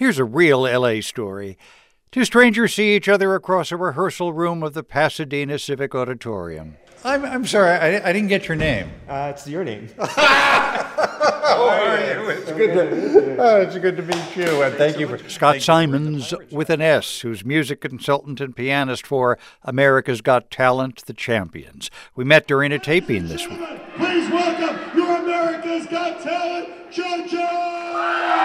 Here's a real L.A. story. Two strangers see each other across a rehearsal room of the Pasadena Civic Auditorium. I'm sorry, I didn't get your name. It's your name. How are you? It's good to meet you, and thank you for... Scott Simons with an S, who's music consultant and pianist for America's Got Talent, The Champions. We met during a taping this week. Please welcome your America's Got Talent, JoJo!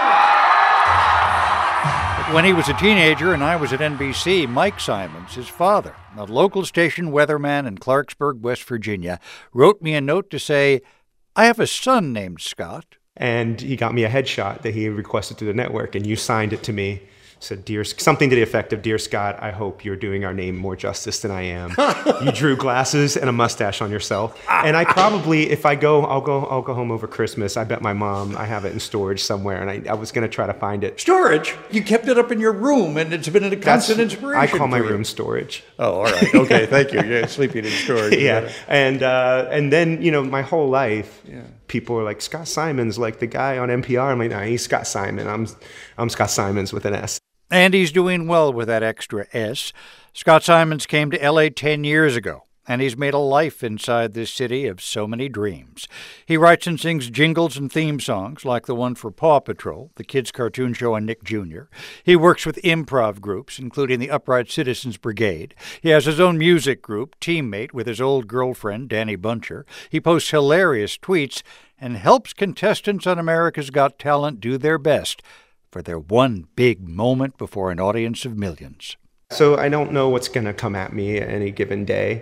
When he was a teenager and I was at NBC, Mike Simons, his father, a local station weatherman in Clarksburg, West Virginia, wrote me a note to say, I have a son named Scott. And he got me a headshot that he requested through the network, and you signed it to me. Said, something to the effect of, Dear Scott, I hope you're doing our name more justice than I am. You drew glasses and a mustache on yourself. And I probably, if I go, I'll go home over Christmas. I bet my mom, I have it in storage somewhere, and I was going to try to find it. Storage? You kept it up in your room, and it's been a constant inspiration. I call my room storage. Oh, all right. Okay, thank you. Yeah, sleeping in storage. Yeah, and then, my whole life, people are like, Scott Simons, like the guy on NPR. I'm like, nah, he's Scott Simon. I'm Scott Simons with an S. And he's doing well with that extra S. Scott Simons came to L.A. 10 years ago, and he's made a life inside this city of so many dreams. He writes and sings jingles and theme songs like the one for Paw Patrol, the kids' cartoon show on Nick Jr. He works with improv groups, including the Upright Citizens Brigade. He has his own music group, Teammate, with his old girlfriend, Danny Buncher. He posts hilarious tweets and helps contestants on America's Got Talent do their best for their one big moment before an audience of millions. So I don't know what's going to come at me any given day.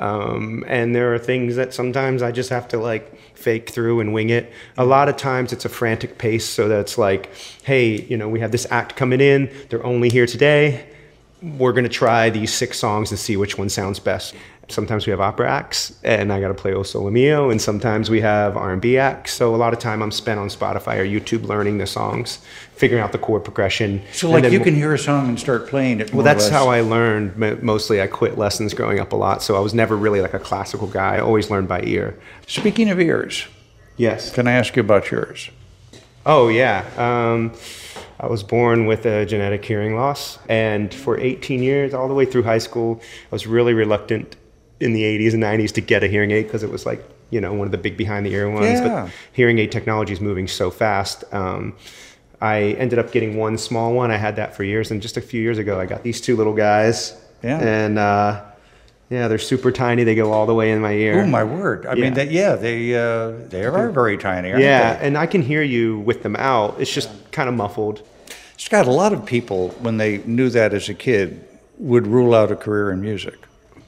And there are things that sometimes I just have to fake through and wing it. A lot of times it's a frantic pace, so that it's like, hey, we have this act coming in. They're only here today. We're going to try these 6 songs and see which one sounds best. Sometimes we have opera acts, and I got to play O Sole Mio, and sometimes we have R&B acts. So a lot of time I'm spent on Spotify or YouTube learning the songs, figuring out the chord progression. So you can hear a song and start playing it. Well, that's how I learned. Mostly I quit lessons growing up a lot, so I was never really a classical guy. I always learned by ear. Speaking of ears. Yes. Can I ask you about yours? Oh, yeah. I was born with a genetic hearing loss, and for 18 years, all the way through high school, I was really reluctant in the 80s and 90s to get a hearing aid because it was one of the big behind the ear ones. Yeah. But hearing aid technology is moving so fast. I ended up getting one small one. I had that for years, and just a few years ago, I got these 2 little guys. Yeah. And they're super tiny. They go all the way in my ear. Oh, my word. I mean, they are very tiny, aren't they? Yeah, and I can hear you with them out. It's just kind of muffled. Scott, a lot of people, when they knew that as a kid, would rule out a career in music.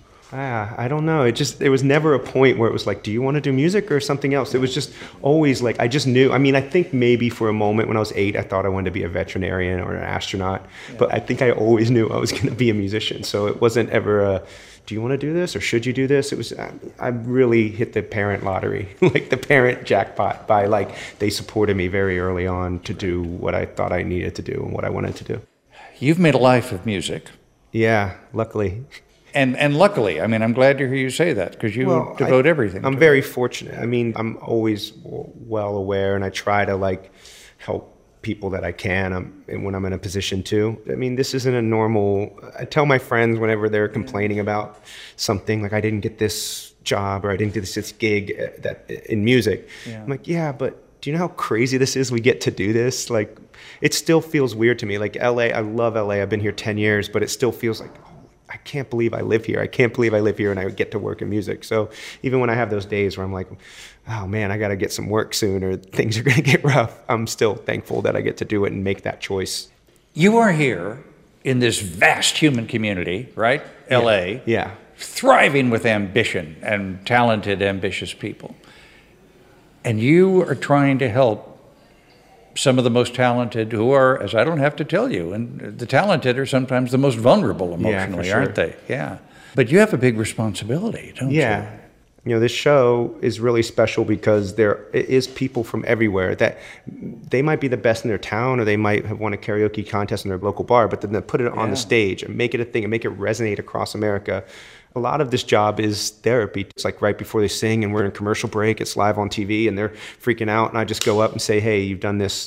I don't know. It was never a point where it was like, do you want to do music or something else? It was just always I just knew. I mean, I think maybe for a moment when I was 8, I thought I wanted to be a veterinarian or an astronaut. Yeah. But I think I always knew I was going to be a musician. So it wasn't ever do you want to do this or should you do this? It was, I really hit the parent lottery, the parent jackpot by they supported me very early on to do what I thought I needed to do and what I wanted to do. You've made a life of music. Yeah, luckily. And luckily, I mean, I'm glad to hear you say that because you devote everything. I'm very fortunate. I mean, I'm always well aware, and I try to help people that I can and when I'm in a position to. I mean, this isn't a normal. I tell my friends whenever they're complaining about something, I didn't get this job or I didn't get this gig in music. Yeah. I'm like, yeah, but do you know how crazy this is? We get to do this. It still feels weird to me. LA, I love LA. I've been here 10 years, but it still feels like, I can't believe I live here. I can't believe I live here and I get to work in music. So even when I have those days where I'm like, oh man, I got to get some work soon or things are going to get rough, I'm still thankful that I get to do it and make that choice. You are here in this vast human community, right? Yeah. LA. Yeah. Thriving with ambition and talented, ambitious people. And you are trying to help some of the most talented who are, as I don't have to tell you, and the talented are sometimes the most vulnerable emotionally, aren't they? Yeah. But you have a big responsibility, don't you? Yeah. This show is really special because there is people from everywhere that they might be the best in their town or they might have won a karaoke contest in their local bar, but then they put it on the stage and make it a thing and make it resonate across America. A lot of this job is therapy. It's right before they sing and we're in commercial break, it's live on TV and they're freaking out and I just go up and say, hey, you've done this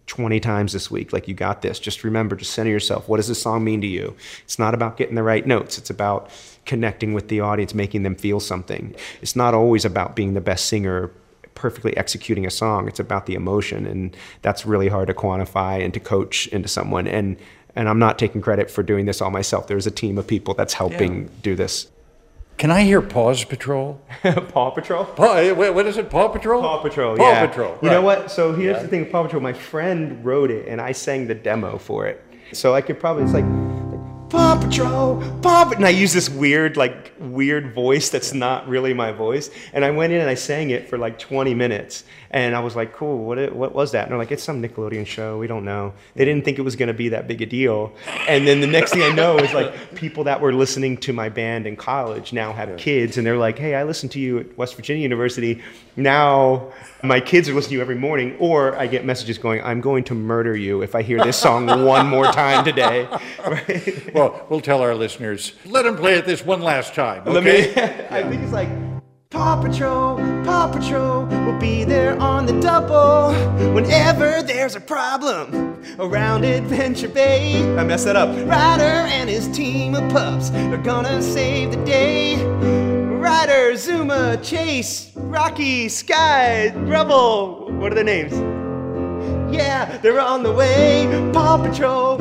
20 times this week. Like, you got this. Just remember, just center yourself. What does this song mean to you? It's not about getting the right notes. It's about connecting with the audience, making them feel something. It's not always about being the best singer, perfectly executing a song. It's about the emotion, and that's really hard to quantify and to coach into someone. And I'm not taking credit for doing this all myself. There's a team of people that's helping do this. Can I hear Paws Patrol? Paw Patrol? What is it, Paw Patrol? Paw Patrol, Paw yeah. Patrol, You know what? So here's the thing with Paw Patrol. My friend wrote it, and I sang the demo for it. So I could probably, it's like Paw Patrol, Paw Patrol. And I use this weird voice that's not really my voice. And I went in and I sang it for like 20 minutes. And I was like, cool, what was that? And they're like, it's some Nickelodeon show, we don't know. They didn't think it was gonna be that big a deal. And then the next thing I know is like people that were listening to my band in college now have kids, and they're like, hey, I listened to you at West Virginia University. Now my kids are listening to you every morning. Or I get messages going, I'm going to murder you if I hear this song one more time today. Right? Well, we'll tell our listeners, let them play it this one last time, okay? I think it's like, Paw Patrol will be there on the double whenever there's a problem around Adventure Bay. I messed that up. Ryder and his team of pups are gonna save the day. Ryder, Zuma, Chase, Rocky, Sky, Rubble. What are their names? Yeah, they're on the way. Paw Patrol,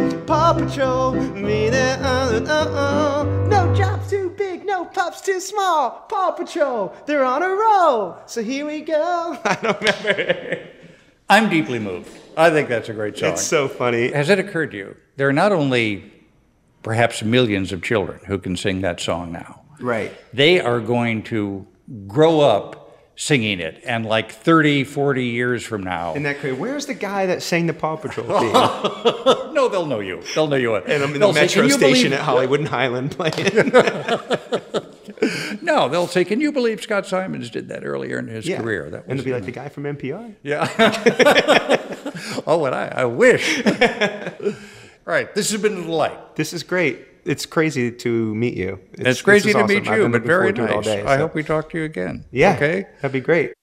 me there. No job's too big, no pup's too small. Paw Patrol, they're on a roll. So here we go. I don't remember. I'm deeply moved. I think that's a great song. It's so funny. Has it occurred to you, there are not only perhaps millions of children who can sing that song now. Right. They are going to grow up singing it, and like 30, 40 years from now. Isn't that crazy? Where's the guy that sang the Paw Patrol theme? No, they'll know you. They'll know you. And I'm in the metro station at Hollywood and Highland playing. No, they'll say, can you believe Scott Simons did that earlier in his career? That was, and they'll be like, the guy from NPR? Yeah. Oh, and I wish. All right, this has been a delight. This is great. It's crazy to meet you. It's crazy to awesome. meet you, but very nice. All day, I hope we talk to you again. Yeah, okay? that'd be great.